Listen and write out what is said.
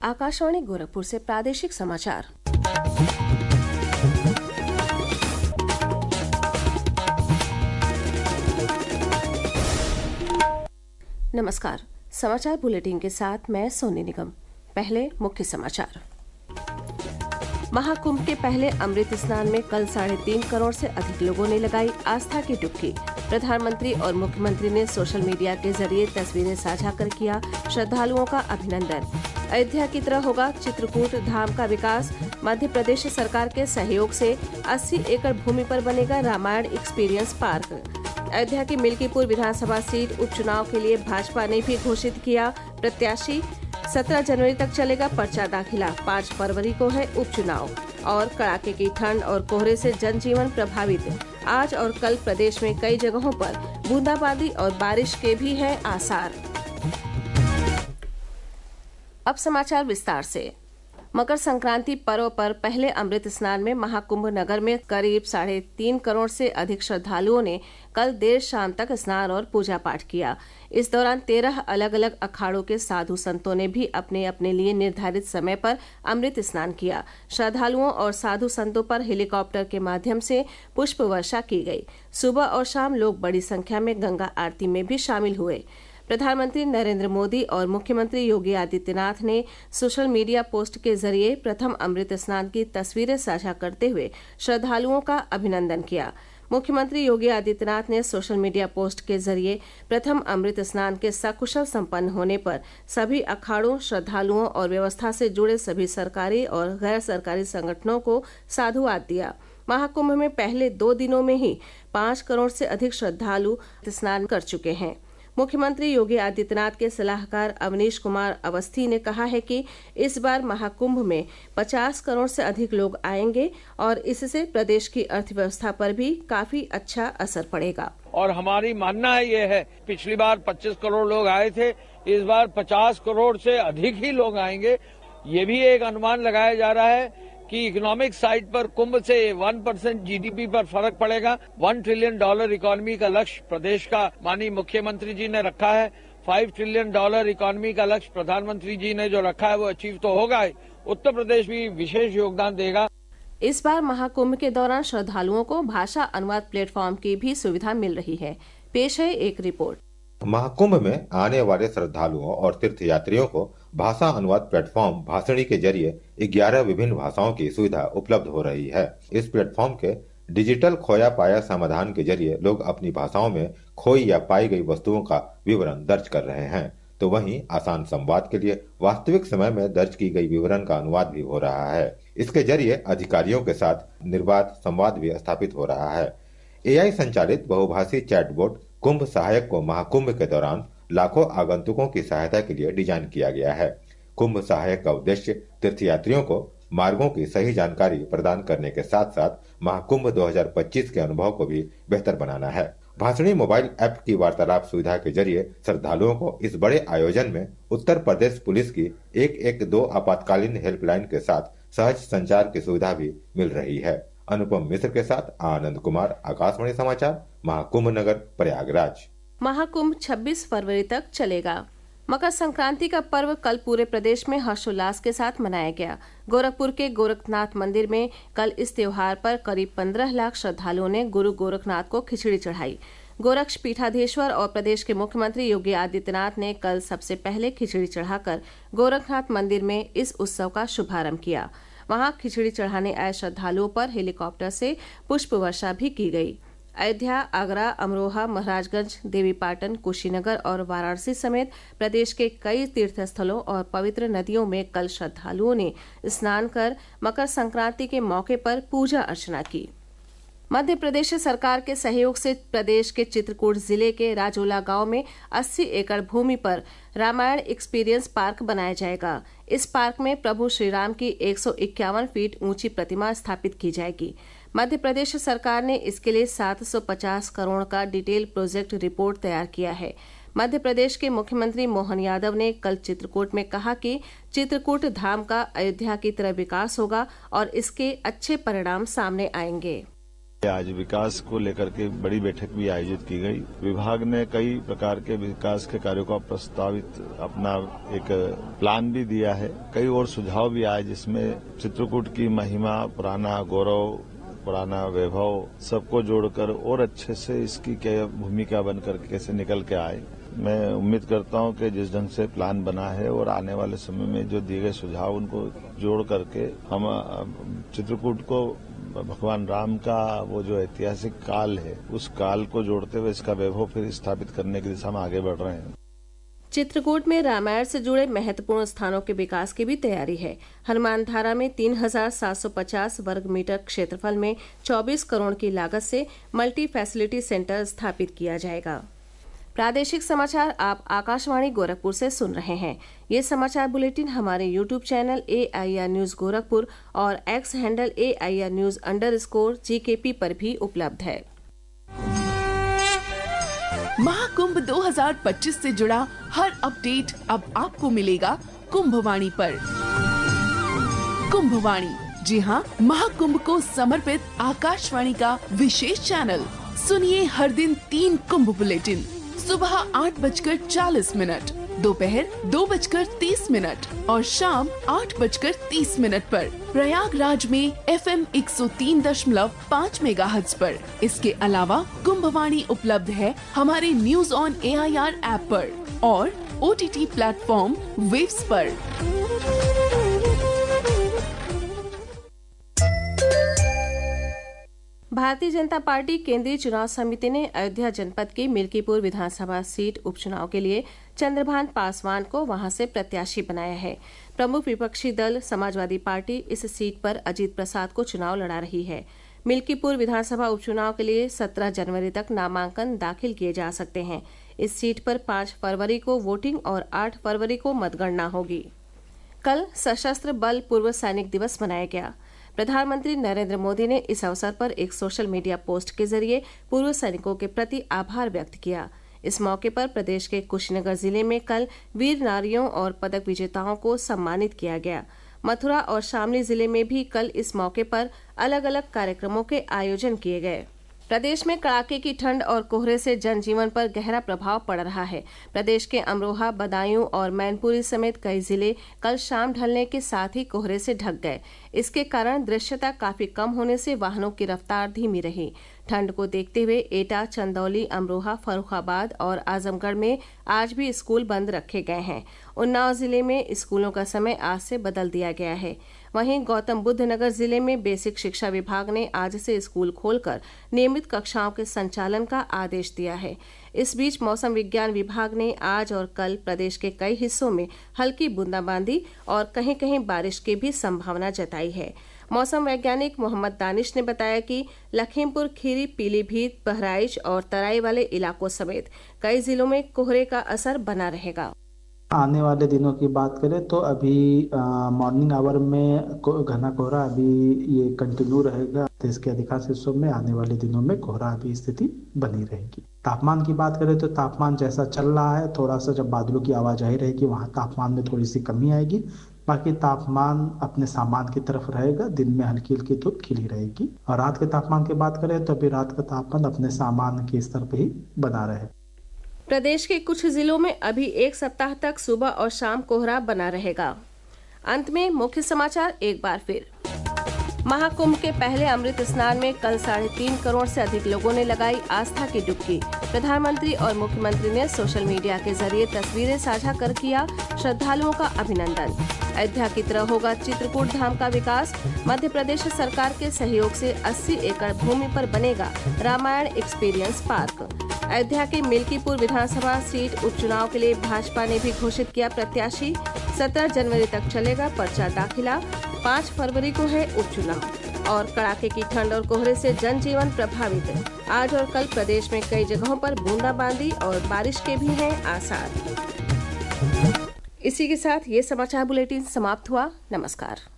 आकाशवाणी गोरखपुर से प्रादेशिक समाचार। नमस्कार। समाचार बुलेटिन के साथ मैं सोनी निगम। पहले मुख्य समाचार। महाकुंभ के पहले अमृत स्नान में कल 3.5 करोड़ से अधिक लोगों ने लगाई आस्था की डुबकी। प्रधानमंत्री और मुख्यमंत्री ने सोशल मीडिया के जरिए तस्वीरें साझा कर किया श्रद्धालुओं का अभिनंदन। अयोध्या की तरह होगा चित्रकूट धाम का विकास। मध्य प्रदेश सरकार के सहयोग से 80 एकड़ भूमि पर बनेगा रामायण एक्सपीरियंस पार्क। अयोध्या की मिल्कीपुर विधानसभा सीट उपचुनाव के लिए भाजपा ने भी घोषित किया प्रत्याशी। 17 जनवरी तक चलेगा पर्चा दाखिला, 5 फरवरी को है उपचुनाव। और कड़ाके की ठंड और कोहरे से जनजीवन प्रभावित। आज और कल प्रदेश में कई जगहों पर बूंदाबांदी और बारिश के भी हैं आसार। अब समाचार विस्तार से। मकर संक्रांति पर्व पर पहले अमृत स्नान में महाकुंभ नगर में करीब 3.5 करोड़ से अधिक श्रद्धालुओं ने कल देर शाम तक स्नान और पूजा पाठ किया। इस दौरान 13 अलग अलग अखाड़ों के साधु संतों ने भी अपने अपने लिए निर्धारित समय पर अमृत स्नान किया। श्रद्धालुओं और साधु संतों पर हेलीकॉप्टर के माध्यम से पुष्प वर्षा की गई। सुबह और शाम लोग बड़ी संख्या में गंगा आरती में भी शामिल हुए। प्रधानमंत्री नरेंद्र मोदी और मुख्यमंत्री योगी आदित्यनाथ ने सोशल मीडिया पोस्ट के जरिए प्रथम अमृत स्नान की तस्वीरें साझा करते हुए श्रद्धालुओं का अभिनंदन किया। मुख्यमंत्री योगी आदित्यनाथ ने सोशल मीडिया पोस्ट के जरिए प्रथम अमृत स्नान के सकुशल संपन्न होने पर सभी अखाड़ों, श्रद्धालुओं और व्यवस्था से जुड़े सभी सरकारी और गैर सरकारी संगठनों को साधुवाद दिया। महाकुंभ में पहले 2 दिनों में ही 5 करोड़ से अधिक श्रद्धालु स्नान कर चुके हैं। मुख्यमंत्री योगी आदित्यनाथ के सलाहकार अवनीश कुमार अवस्थी ने कहा है कि इस बार महाकुंभ में 50 करोड़ से अधिक लोग आएंगे और इससे प्रदेश की अर्थव्यवस्था पर भी काफी अच्छा असर पड़ेगा। और हमारी मानना है ये है, पिछली बार 25 करोड़ लोग आए थे, इस बार 50 करोड़ से अधिक ही लोग आएंगे। ये भी एक अनुमान लगाया जा रहा है कि इकोनॉमिक साइड पर कुंभ से 1% जीडीपी पर फर्क पड़ेगा। $1 ट्रिलियन इकोनॉमी का लक्ष्य प्रदेश का माननीय मुख्यमंत्री जी ने रखा है। $5 ट्रिलियन इकोनॉमी का लक्ष्य प्रधानमंत्री जी ने जो रखा है वो अचीव तो होगा ही। उत्तर प्रदेश भी विशेष योगदान देगा। इस बार महाकुंभ के दौरान श्रद्धालुओं को भाषा अनुवाद प्लेटफॉर्म की भी सुविधा मिल रही है। पेश है एक रिपोर्ट। महाकुंभ में आने वाले श्रद्धालुओं और तीर्थयात्रियों को भाषा अनुवाद प्लेटफॉर्म भाषणी के जरिए 11 विभिन्न भाषाओं की सुविधा उपलब्ध हो रही है। इस प्लेटफॉर्म के डिजिटल खोया पाया समाधान के जरिए लोग अपनी भाषाओं में खोई या पाई गई वस्तुओं का विवरण दर्ज कर रहे हैं, तो वहीं आसान संवाद के लिए वास्तविक समय में दर्ज की गई विवरण का अनुवाद भी हो रहा है। इसके जरिए अधिकारियों के साथ निर्बाध संवाद भी स्थापित हो रहा है। AI संचालित बहुभाषी चैटबॉट कुंभ सहायक को महाकुंभ के दौरान लाखों आगंतुकों की सहायता के लिए डिजाइन किया गया है। कुंभ सहायक का उद्देश्य तीर्थयात्रियों को मार्गों की सही जानकारी प्रदान करने के साथ साथ महाकुंभ 2025 के अनुभव को भी बेहतर बनाना है। भाषणी मोबाइल ऐप की वार्तालाप सुविधा के जरिए श्रद्धालुओं को इस बड़े आयोजन में उत्तर प्रदेश पुलिस की 112 आपातकालीन हेल्पलाइन के साथ सहज संचार की सुविधा भी मिल रही है। अनुपम मिश्र के साथ आनंद कुमार, आकाशवाणी समाचार, महाकुंभ नगर, प्रयागराज। महाकुंभ 26 फरवरी तक चलेगा। मकर संक्रांति का पर्व कल पूरे प्रदेश में हर्षोल्लास के साथ मनाया गया। गोरखपुर के गोरखनाथ मंदिर में कल इस त्योहार पर करीब 15 लाख श्रद्धालुओं ने गुरु गोरखनाथ को खिचड़ी चढ़ाई। गोरक्ष पीठाधीश्वर और प्रदेश के मुख्यमंत्री योगी आदित्यनाथ ने कल सबसे पहले खिचड़ी चढ़ाकर गोरखनाथ मंदिर में इस उत्सव का शुभारंभ किया। वहां खिचड़ी चढ़ाने आए श्रद्धालुओं पर हेलीकॉप्टर से पुष्प वर्षा भी की गई। अयोध्या, आगरा, अमरोहा, महाराजगंज, देवीपाटन, कुशीनगर और वाराणसी समेत प्रदेश के कई तीर्थस्थलों और पवित्र नदियों में कल श्रद्धालुओं ने स्नान कर मकर संक्रांति के मौके पर पूजा अर्चना की। मध्य प्रदेश सरकार के सहयोग से प्रदेश के चित्रकूट जिले के राजोला गांव में 80 एकड़ भूमि पर रामायण एक्सपीरियंस पार्क बनाया जाएगा। इस पार्क में प्रभु श्री राम की 151 फीट ऊंची प्रतिमा स्थापित की जाएगी। मध्य प्रदेश सरकार ने इसके लिए 750 करोड़ का डिटेल प्रोजेक्ट रिपोर्ट तैयार किया है। मध्य प्रदेश के मुख्यमंत्री मोहन यादव ने कल चित्रकूट में कहा कि चित्रकूट धाम का अयोध्या की तरह विकास होगा और इसके अच्छे परिणाम सामने आएंगे। आज विकास को लेकर के बड़ी बैठक भी आयोजित की गई। विभाग ने कई प्रकार के विकास के कार्यों का प्रस्तावित अपना एक प्लान भी दिया है। कई और सुझाव भी आए जिसमें चित्रकूट की महिमा, पुराना गौरव, पुराना वैभव सबको जोड़कर और अच्छे से इसकी क्या भूमिका बनकर कैसे निकल के आए। मैं उम्मीद करता हूं कि जिस ढंग से प्लान बना है और आने वाले समय में जो दिए गए सुझाव उनको जोड़ करके हम चित्रकूट को भगवान राम का वो जो ऐतिहासिक काल है उस काल को जोड़ते हुए इसका वैभव फिर स्थापित करने की दिशा में आगे बढ़ रहे हैं। चित्रकूट में रामायण से जुड़े महत्वपूर्ण स्थानों के विकास की भी तैयारी है। हनुमानधारा में 3,750 वर्ग मीटर क्षेत्रफल में 24 करोड़ की लागत से मल्टी फैसिलिटी सेंटर स्थापित किया जाएगा। प्रादेशिक समाचार आप आकाशवाणी गोरखपुर से सुन रहे हैं। ये समाचार बुलेटिन हमारे YouTube channel AIR news Gorakhpur और X हैंडल AIR न्यूज_GKP पर भी उपलब्ध है। महाकुंभ 2025 से जुड़ा हर अपडेट अब आपको मिलेगा कुंभवाणी पर। कुंभवाणी, जी हाँ, महाकुंभ को समर्पित आकाशवाणी का विशेष चैनल। सुनिए हर दिन 3 कुंभ बुलेटिन, सुबह 8:40, दोपहर 2:30 और शाम 8:30 पर प्रयागराज में FM 103.5 मेगाहर्ट्ज पर। इसके अलावा कुंभवाणी उपलब्ध है हमारे न्यूज ऑन AIR ऐप पर और OTT प्लेटफॉर्म वेव्स पर। भारतीय जनता पार्टी केंद्रीय चुनाव समिति ने अयोध्या जनपद की मिल्कीपुर विधानसभा सीट उपचुनाव के लिए चंद्रभान पासवान को वहां से प्रत्याशी बनाया है। प्रमुख विपक्षी दल समाजवादी पार्टी इस सीट पर अजीत प्रसाद को चुनाव लड़ा रही है। मिल्कीपुर विधानसभा उपचुनाव के लिए 17 जनवरी तक नामांकन दाखिल किए जा सकते हैं। इस सीट पर 5 फरवरी को वोटिंग और 8 फरवरी को मतगणना होगी। कल सशस्त्र बल पूर्व सैनिक दिवस मनाया गया। प्रधानमंत्री नरेंद्र मोदी ने इस अवसर पर एक सोशल मीडिया पोस्ट के जरिए पूर्व सैनिकों के प्रति आभार व्यक्त किया। इस मौके पर प्रदेश के कुशीनगर जिले में कल वीर नारियों और पदक विजेताओं को सम्मानित किया गया। मथुरा और शामली जिले में भी कल इस मौके पर अलग अलग कार्यक्रमों के आयोजन किए गए। प्रदेश में कड़ाके की ठंड और कोहरे से जनजीवन पर गहरा प्रभाव पड़ रहा है। प्रदेश के अमरोहा, बदायूं और मैनपुरी समेत कई जिले कल शाम ढलने के साथ ही कोहरे से ढक गए। इसके कारण दृश्यता काफी कम होने से वाहनों की रफ्तार धीमी रही। ठंड को देखते हुए एटा, चंदौली, अमरोहा, फर्रुखाबाद और आजमगढ़ में आज भी स्कूल बंद रखे गए हैं। उन्नाव जिले में स्कूलों का समय आज से बदल दिया गया है। वहीं गौतम बुद्ध नगर जिले में बेसिक शिक्षा विभाग ने आज से स्कूल खोलकर नियमित कक्षाओं के संचालन का आदेश दिया है। इस बीच मौसम विज्ञान विभाग ने आज और कल प्रदेश के कई हिस्सों में हल्की बूंदाबांदी और कहीं कहीं बारिश की भी संभावना जताई है। मौसम वैज्ञानिक मोहम्मद दानिश ने बताया कि लखीमपुर खीरी, पीलीभीत, बहराइच और तराई वाले इलाकों समेत कई जिलों में कोहरे का असर बना रहेगा। आने वाले दिनों की बात करें तो अभी मॉर्निंग आवर में घना कोहरा अभी ये कंटिन्यू रहेगा। देश के अधिकांश हिस्सों में आने वाले दिनों में कोहरा अभी स्थिति बनी रहेगी। तापमान की बात करें तो तापमान जैसा चल रहा है, थोड़ा सा जब बादलों की आवाजाही रहेगी वहाँ तापमान में थोड़ी सी कमी आएगी। बाकी तापमान अपने सामान की तरफ रहेगा। दिन में हल्की हल्की धूप खिली रहेगी। और रात के तापमान की बात करें तो अभी रात का तापमान अपने सामान के स्तर पर ही बना रहे। प्रदेश के कुछ जिलों में अभी एक सप्ताह तक सुबह और शाम कोहरा बना रहेगा। अंत में मुख्य समाचार एक बार फिर। महाकुंभ के पहले अमृत स्नान में कल 3.5 करोड़ से अधिक लोगों ने लगाई आस्था की डुबकी। प्रधानमंत्री और मुख्यमंत्री ने सोशल मीडिया के जरिए तस्वीरें साझा कर किया श्रद्धालुओं का अभिनंदन। अयोध्या की तरह होगा चित्रकूट धाम का विकास। मध्य प्रदेश सरकार के सहयोग से 80 एकड़ भूमि पर बनेगा रामायण एक्सपीरियंस पार्क। अयोध्या के मिल्कीपुर विधानसभा सीट उपचुनाव के लिए भाजपा ने भी घोषित किया प्रत्याशी। 17 जनवरी तक चलेगा पर्चा दाखिला। 5 फरवरी को है उपचुनाव। और कड़ाके की ठंड और कोहरे से जनजीवन प्रभावित। आज और कल प्रदेश में कई जगहों पर बूंदाबांदी और बारिश के भी हैं आसार। इसी के साथ ये समाचार बुलेटिन समाप्त हुआ। नमस्कार।